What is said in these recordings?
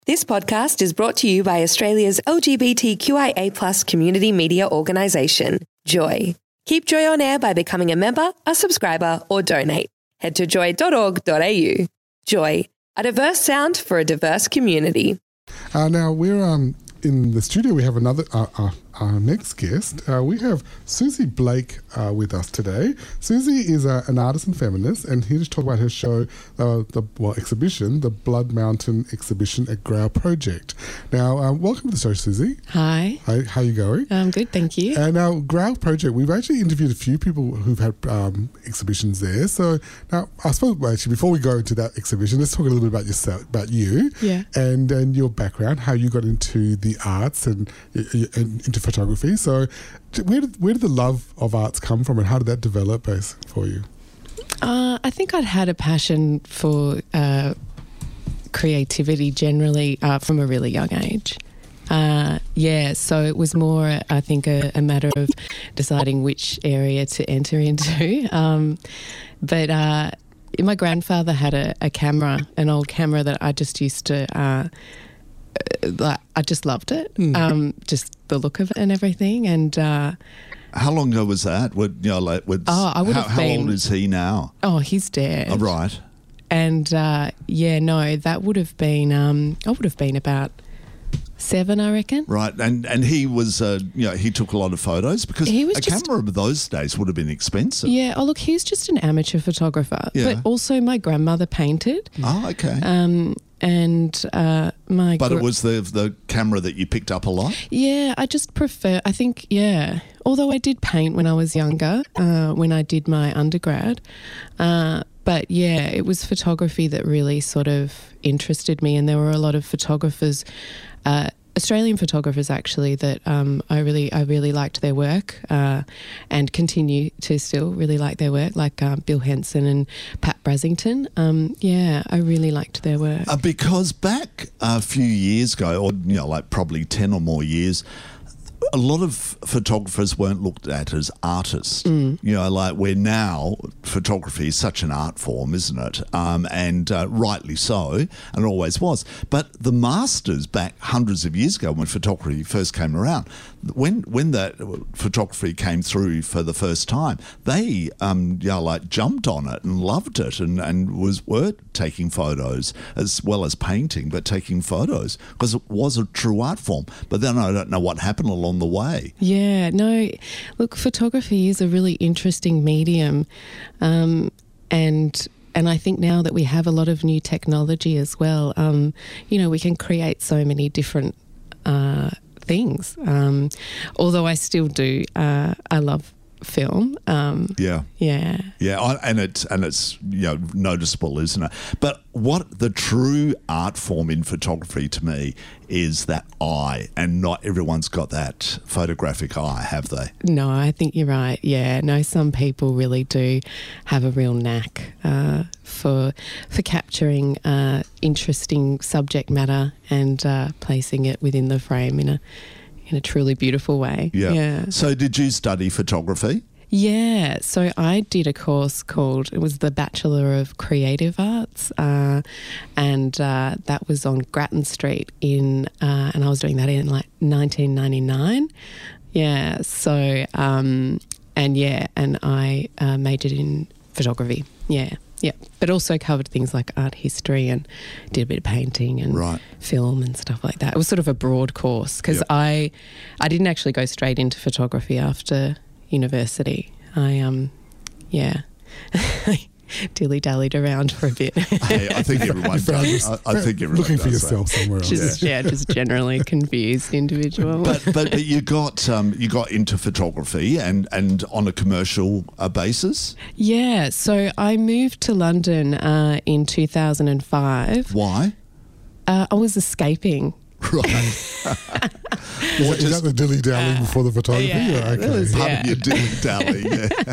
This podcast is brought to you by Australia's LGBTQIA+ community media organisation, Joy. Keep Joy on air by becoming a member, a subscriber, or donate. Head to joy.org.au. Joy, a diverse sound for a diverse community. Now we're in the studio. We have another our next guest. We have Susie Blake with us today. Susie is an artist and feminist, and here to talk about her show, exhibition, the Blood Mountain exhibition at Growl Project. Now, welcome to the show, Susie. Hi. Hi, how are you going? I'm good, thank you. And now, Growl Project, we've actually interviewed a few people who've had exhibitions there. So now, I suppose, actually, before we go into that exhibition, let's talk a little bit about yourself, about you, and your background, how you got into the arts and into photography. So where did the love of arts come from, and how did that develop for you? I think I'd had a passion for creativity generally from a really young age. So it was more, I think, a matter of deciding which area to enter into. But my grandfather had a camera, an old camera that I just used to... I just loved it, just the look of it and everything. And how long ago was that? I would have been. How old is he now? Oh, he's dead. Oh, right. And that would have been. I would have been about 7, I reckon. Right, and he was, he took a lot of photos because a camera of those days would have been expensive. Yeah. Oh, look, he's just an amateur photographer, but also my grandmother painted. Oh, okay. But it was the camera that you picked up a lot? Yeah, I just prefer, I think, although I did paint when I was younger, when I did my undergrad, but it was photography that really sort of interested me, and there were a lot of photographers, Australian photographers actually, that I really liked their work and continue to still really like their work, like Bill Henson and Pat Brasington. I really liked their work. Because back a few years ago, or probably 10 or more years, a lot of photographers weren't looked at as artists. Where now photography is such an art form, isn't it? And rightly so, and always was. But the masters back hundreds of years ago when photography first came around, when that photography came through for the first time, they jumped on it and loved it and were taking photos as well as painting, but taking photos because it was a true art form. But then I don't know what happened along the way. Yeah, no, look, photography is a really interesting medium, and I think now that we have a lot of new technology as well, we can create so many different things. Although I still do, I love film. And it's noticeable, isn't it? But what the true art form in photography to me is that eye, and not everyone's got that photographic eye, have they? No, I think you're right. Yeah, no, some people really do have a real knack for capturing interesting subject matter and placing it within the frame in a truly beautiful way. Yeah. So did you study photography? Yeah, so I did a course it was the Bachelor of Creative Arts, and that was on Grattan Street and I was doing that in 1999. Yeah, so, and I majored in photography, yeah, but also covered things like art history and did a bit of painting and film and stuff like that. It was sort of a broad course because I didn't actually go straight into photography after university. I dilly-dallied around for a bit. Hey, I think everyone does. I think everyone looking does for yourself somewhere else. Just generally a confused individual. But you got into photography and on a commercial basis? Yeah, so I moved to London in 2005. Why? I was escaping. Right. Is that the dilly-dallying before the photography? Yeah, okay. Part of your dilly-dally,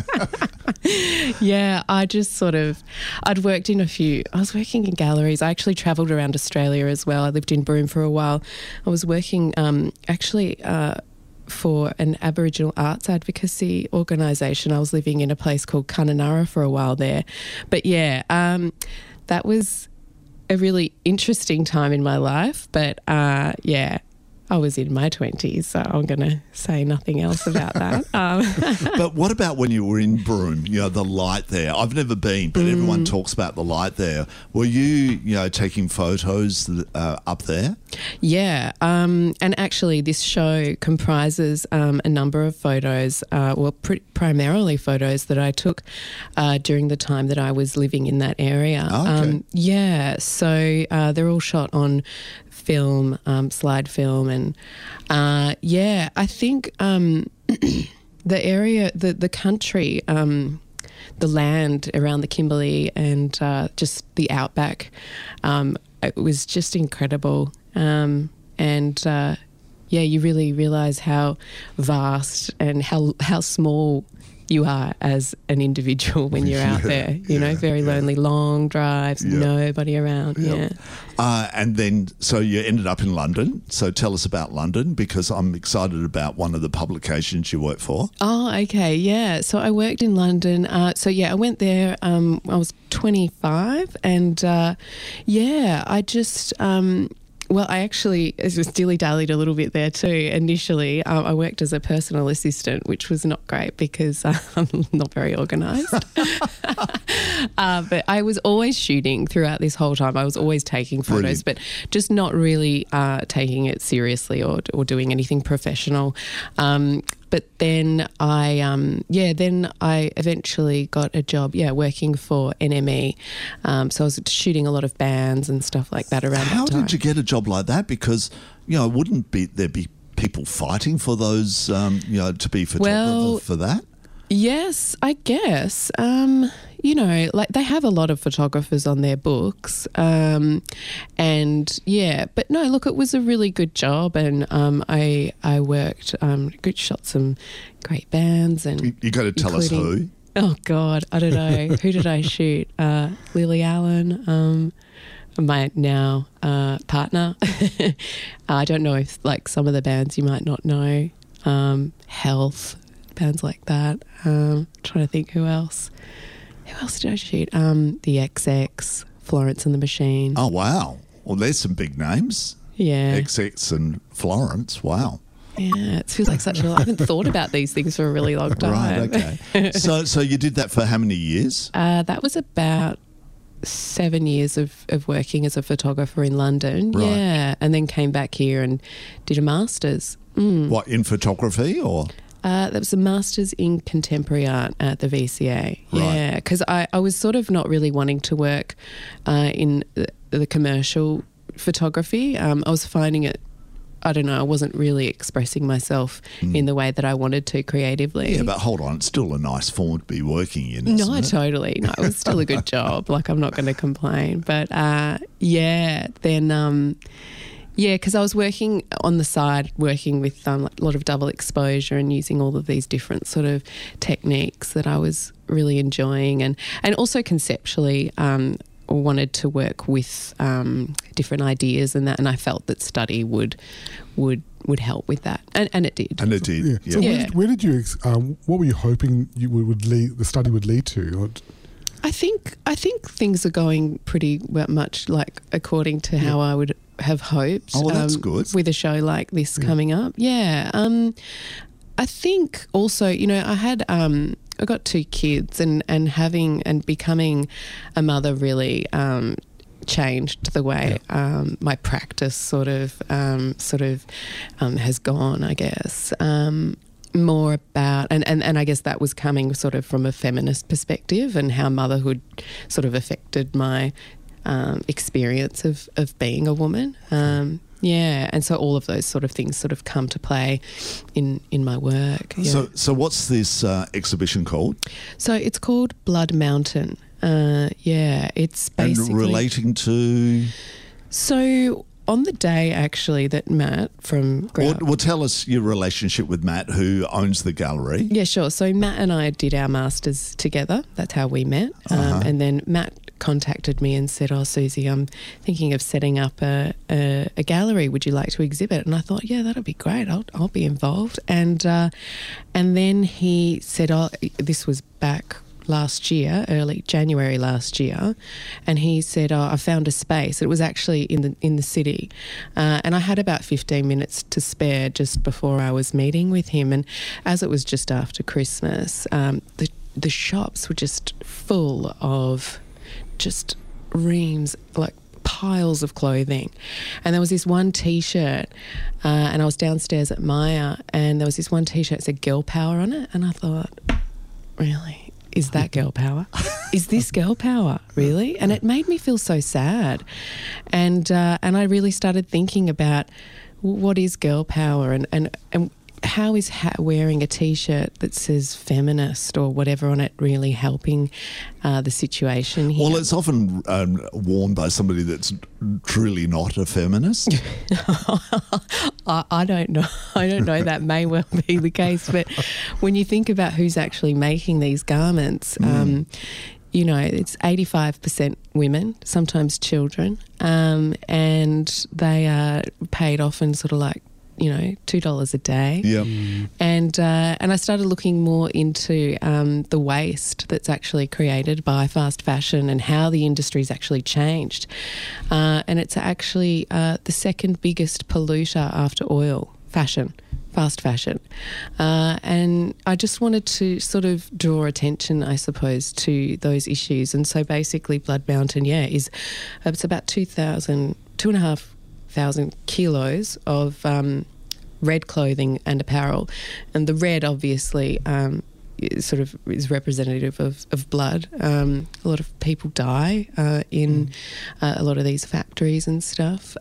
Yeah, I just sort of, I was working in galleries. I actually travelled around Australia as well. I lived in Broome for a while. I was working for an Aboriginal arts advocacy organisation. I was living in a place called Kununurra for a while there. But yeah, that was a really interesting time in my life, but I was in my 20s, so I'm going to say nothing else about that. But what about when you were in Broome, the light there? I've never been, but everyone talks about the light there. Were you, taking photos up there? Yeah, and actually this show comprises a number of photos, primarily photos that I took during the time that I was living in that area. Okay. So they're all shot on film, slide film, and I think the area, the country, the land around the Kimberley and just the outback, it was just incredible. You really realise how vast and how small you are as an individual when you're out there, very lonely, long drives, nobody around. Yep. And then, so you ended up in London. So tell us about London, because I'm excited about one of the publications you work for. Oh, okay. Yeah. So I worked in London. I went there. I was 25 and I just... I actually just dilly-dallied a little bit there too. Initially, I worked as a personal assistant, which was not great because I'm not very organised. But I was always shooting throughout this whole time. I was always taking photos, but just not really taking it seriously or doing anything professional. But then I eventually got a job, working for NME. So I was shooting a lot of bands and stuff like that around that time. How did you get a job like that? Because, wouldn't there be people fighting for those, to be photographer for that? Yes, I guess. They have a lot of photographers on their books. But no, look, it was a really good job, and I worked, shot some great bands. And you got to tell us who. Oh, God, I don't know. Who did I shoot? Lily Allen, my now partner. I don't know if, some of the bands you might not know, Health, bands like that. Trying to think who else. Who else did I shoot? The XX, Florence and the Machine. Oh, wow. Well, there's some big names. Yeah. XX and Florence. Wow. Yeah, it feels like I haven't thought about these things for a really long time. Right, okay. So you did that for how many years? That was about 7 years of working as a photographer in London. Right. Yeah, and then came back here and did a master's. What, in photography or...? That was a master's in contemporary art at the VCA. Right. Yeah, because I was sort of not really wanting to work in the commercial photography. I was finding it, I don't know, I wasn't really expressing myself in the way that I wanted to creatively. Yeah, but hold on, it's still a nice form to be working in, isn't it? Totally. No, it was still a good job. I'm not going to complain. But then... because I was working on the side, working with a lot of double exposure and using all of these different sort of techniques that I was really enjoying, and also conceptually wanted to work with different ideas and that, and I felt that study would help with that, and it did. And it did. Yeah. Yeah. So where did you? What were you hoping the study would lead to? I think things are going pretty much according to how I would have hoped. Oh, well, that's good. With a show like this coming up. Yeah. I think also, I got 2 kids and becoming a mother really changed the way my practice sort of has gone, I guess. More about, and I guess that was coming sort of from a feminist perspective and how motherhood sort of affected my experience of being a woman. And so all of those sort of things sort of come to play in my work. Yeah. So what's this exhibition called? So it's called Blood Mountain. It's basically... And relating to... So... On the day, actually, that Matt from... Well, tell us your relationship with Matt, who owns the gallery. Yeah, sure. So Matt and I did our masters together. That's how we met. And then Matt contacted me and said, "Oh, Susie, I'm thinking of setting up a gallery. Would you like to exhibit?" And I thought, yeah, that'd be great. I'll be involved. And then he said, "Oh, this was back last year, early January last year, and he said, I found a space. It was actually in the city, and I had about 15 minutes to spare just before I was meeting with him. And as it was just after Christmas, the shops were just full of just reams, like piles of clothing. And there was this one T-shirt, and I was downstairs at Maya, and there was this one T-shirt that said Girl Power on it, and I thought, really? Is that girl power? Is this girl power, really? And it made me feel so sad. And I really started thinking about what is girl power, and how is wearing a T-shirt that says feminist or whatever on it really helping the situation here? Well, it's often worn by somebody that's truly not a feminist. I don't know. I don't know. That may well be the case. But when you think about who's actually making these garments, you know, it's 85% women, sometimes children, and they are paid often sort of like, you know, $2 a day. Yep. And I started looking more into the waste that's actually created by fast fashion and how the industry's actually changed. And it's actually the second biggest polluter after oil, fast fashion. And I just wanted to sort of draw attention, I suppose, to those issues. And so basically Blood Mountain, it's about 2,500 kilos of red clothing and apparel. And the red obviously sort of is representative of blood. A lot of people die in a lot of these factories and stuff.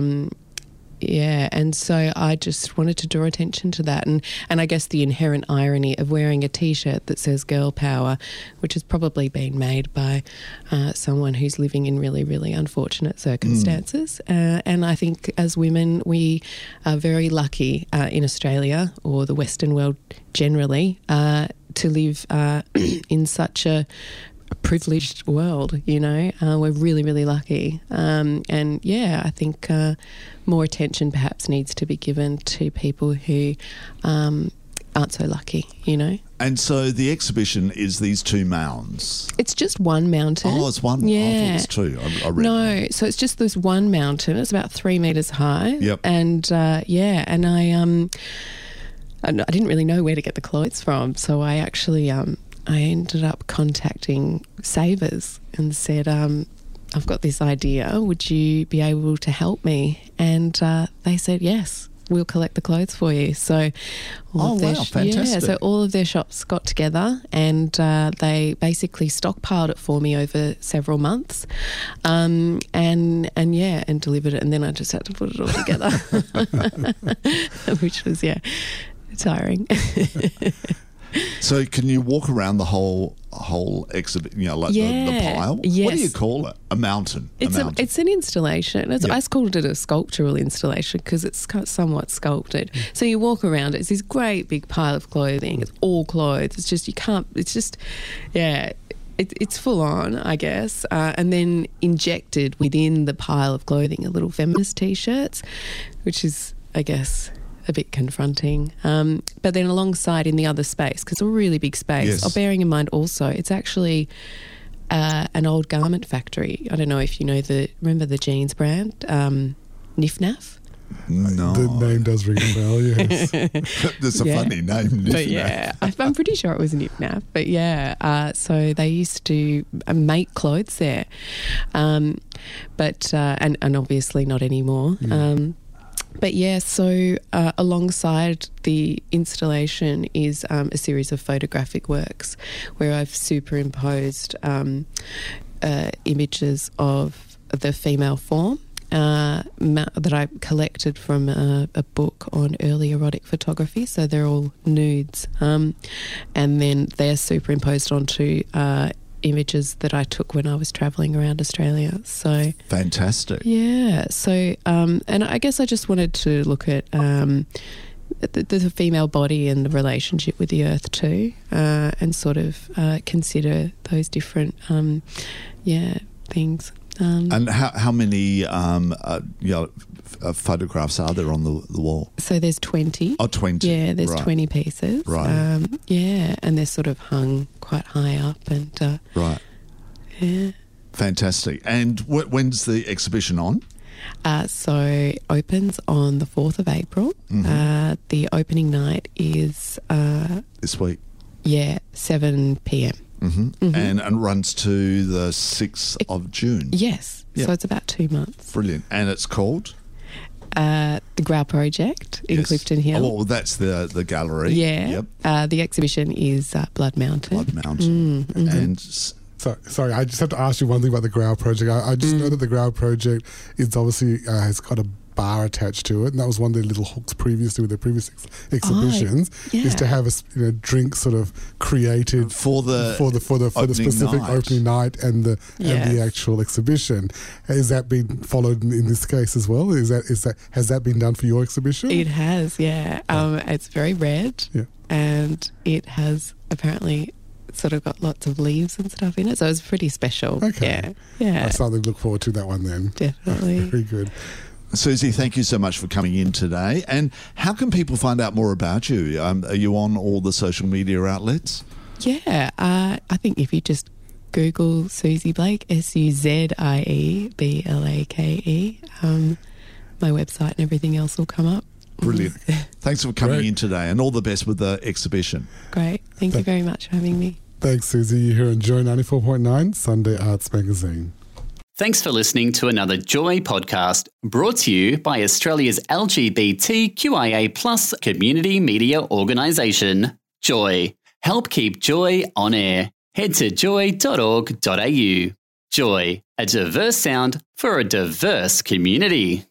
And so I just wanted to draw attention to that, and I guess the inherent irony of wearing a T-shirt that says girl power, which has probably been made by someone who's living in really, really unfortunate circumstances. And I think as women, we are very lucky in Australia, or the Western world generally, to live in such a privileged world, you know. We're really, really lucky. I think more attention perhaps needs to be given to people who aren't so lucky, you know. And so the exhibition is these two mounds. It's just one mountain. Oh, it's one. Yeah. I thought it was two. I read no, so it's just this one mountain. It's about 3 meters high. Yep. And and I didn't really know where to get the clothes from, so I actually I ended up contacting Savers and said, I've got this idea, would you be able to help me? And they said, yes, we'll collect the clothes for you. So fantastic. Yeah, so all of their shops got together and they basically stockpiled it for me over several months and delivered it, and then I just had to put it all together, which was, tiring. So can you walk around the whole exhibit, you know, like the pile? Yes. What do you call it? A mountain? It's an installation. I called it a sculptural installation because it's kind of somewhat sculpted. So you walk around, it's this great big pile of clothing. It's all clothes. It's just, it's full on, I guess. And then injected within the pile of clothing are little feminist T-shirts, which is, I guess, a bit confronting. But then alongside in the other space, because it's a really big space, yes. Bearing in mind also it's actually an old garment factory. I don't know if you know remember the jeans brand, Nif Naf? No. The name does ring a bell, yes. That's a funny name, Nif Naf. I'm pretty sure it was Nif Naf. But so they used to make clothes there. And obviously not anymore. So alongside the installation is a series of photographic works where I've superimposed images of the female form that I collected from a book on early erotic photography. So they're all nudes. And then they're superimposed onto images that I took when I was travelling around Australia. So fantastic. Yeah. So and I guess I just wanted to look at the female body and the relationship with the earth too, and sort of consider those different things. And how many photographs are there on the wall? So there's 20. Oh, 20. Yeah, there's right. 20 pieces. Right. And they're sort of hung quite high up. And right. Yeah. Fantastic. And when's the exhibition on? So opens on the 4th of April. Mm-hmm. The opening night is... this week? Yeah, 7 p.m. Mm-hmm. Mm-hmm. And runs to the 6th of June. Yes. Yep. So it's about 2 months. Brilliant. And it's called? The Grau Project in Clifton Hill. Oh, well, that's the gallery. Yeah. Yep. The exhibition is Blood Mountain. Blood Mountain. Mm-hmm. And... Sorry, I just have to ask you one thing about the Grau Project. I just know that the Grau Project is obviously has got a bar attached to it, and that was one of their little hooks previously with their previous exhibitions, is to have a drink sort of created for the specific opening night and the actual exhibition. Has that been followed in this case as well? Has that been done for your exhibition? It has, yeah. It's very red, and it has apparently sort of got lots of leaves and stuff in it, so it's pretty special. Okay. Yeah. That's something to look forward to, that one then. Definitely. Very good. Susie, thank you so much for coming in today. And how can people find out more about you? Are you on all the social media outlets? Yeah. I think if you just Google Susie Blake, SUZIEBLAKE, my website and everything else will come up. Brilliant. Thanks for coming in today, and all the best with the exhibition. Great. Thank you very much for having me. Thanks, Susie. You're here on Joy 94.9, Sunday Arts Magazine. Thanks for listening to another Joy podcast brought to you by Australia's LGBTQIA+ community media organisation, Joy. Help keep Joy on air. Head to joy.org.au. Joy, a diverse sound for a diverse community.